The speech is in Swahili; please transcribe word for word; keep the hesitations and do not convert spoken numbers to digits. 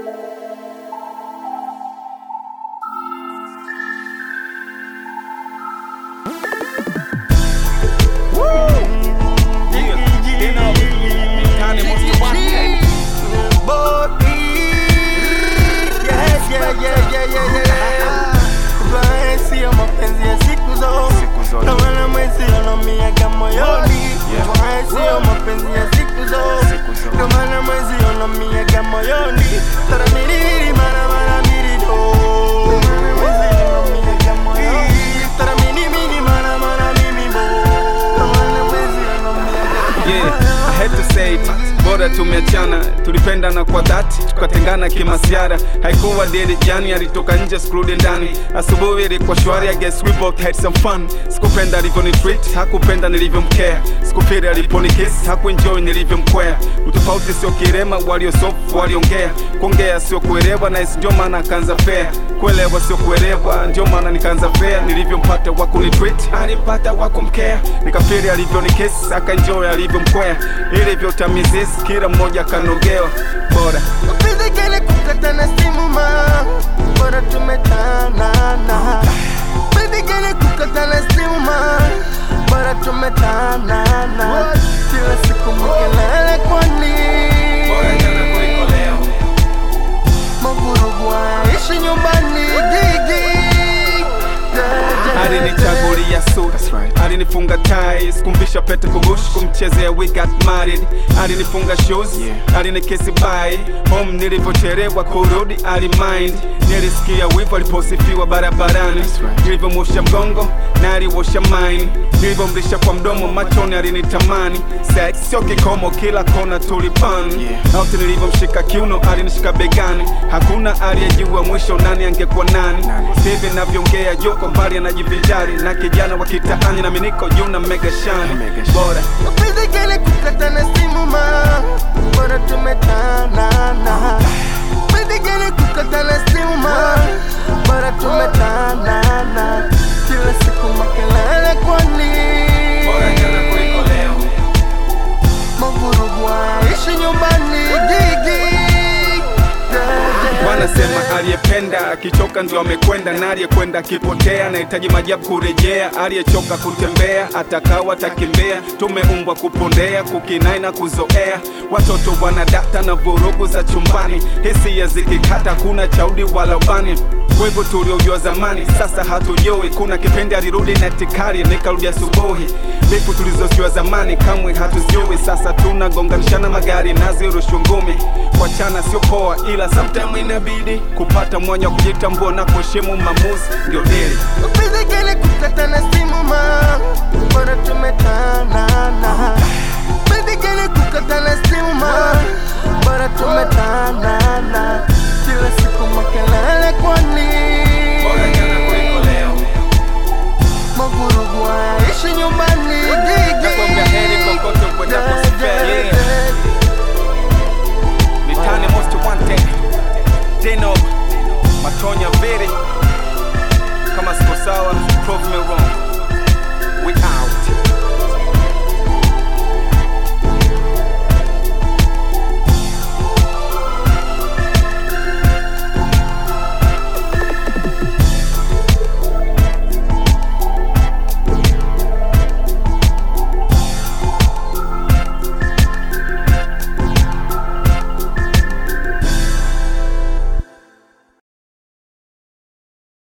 Bora tumeachana, tulipendana kwa dhati, tukatengana kimasiara. Haikuwa date jani, alitoka nje skurudi ndani. Asubuhi ilikuwa shwari, I guess we both had some fun. Sikupenda alivyoni treat, hakupenda nilivyomkea. Sikupiri aliponi kiss, hakuenjoy nilivyomkwea. Utofauti sio kirema, walio soft, waliongea. Kuongea sio kuelewa, na ndio maana akaanza fair. Kuelewa sio kuelewa, ndio maana nikaanza fair. Nilivyompata wakuni treat, alipata wakumkea. Nikapiri alivyoni kiss, akaenjoy alivyomkwea. Ilivyo tamizis, kila mmoja kanogewa. Bora mapenzi gani kukata na simu ma, bora tumetanana. Mapenzi gani kukata na simu ma, bora tumetanana. Kila siku mkelele kwani, bora jana kuliko leo. Mavurugu aishi nyumbani gigi. Alinichagulia suit, alinifunga tie, kumvisha pete kubush, kumchezea we got married. Alinifunga shoes, alinikisi bye. Home nilivyochelewa kurudi alimind. Nilisikia wivu aliposifiwa barabarani. Nilivyomwosha mgongo na aliwosha mine. Nilivyomlisha kwa mdomo machoni alinitamani. Sex sio kikomo, kila kona tulipan. Out nilivyomshika kiuno alinishika begani. Hakuna aliyejua mwisho nani angekuwa nani. Hivi navyongea yoko mbali anajivijari. Na kijana wa kitaani na miniko juu na mega shani. Bora mapenzi gani kukata na simu ma, bora tumetanana. Mapenzi gani kukata na simu ma, bora tumetanana. Kila siku makelele kwani, bora jana kuliko leo. Mavurugu aishi nyumbani gigi. Wanasema aliyependa akichoka ndio amekwenda, na aliyekwenda akipotea nahitaji majibu kurejea. Aliyechoka kutembea atakawa takimbea. Tumeumbwa kupondea, kukinai na kuzoea. Watoto wanadata na vurugu za chumbani. Hisia zikikata kuna chaudi wala ubani. Kwa hivyo tuliojua zamani sasa hatujui. Kuna kipindi alirudi na tikari nikarudi asubuhi. Vipu tulizojua zamani kamwe hatuzijui. Sasa tunagonganishana magari nazirushwa ngumi. Kuachana sio poa ila sometime inabidi. Kupata mwanya wa kujitambua na kuheshimu maamuzi ndio dili. Mapenzi gani kukata na simu ma, bora tumetanana. Mapenzi gani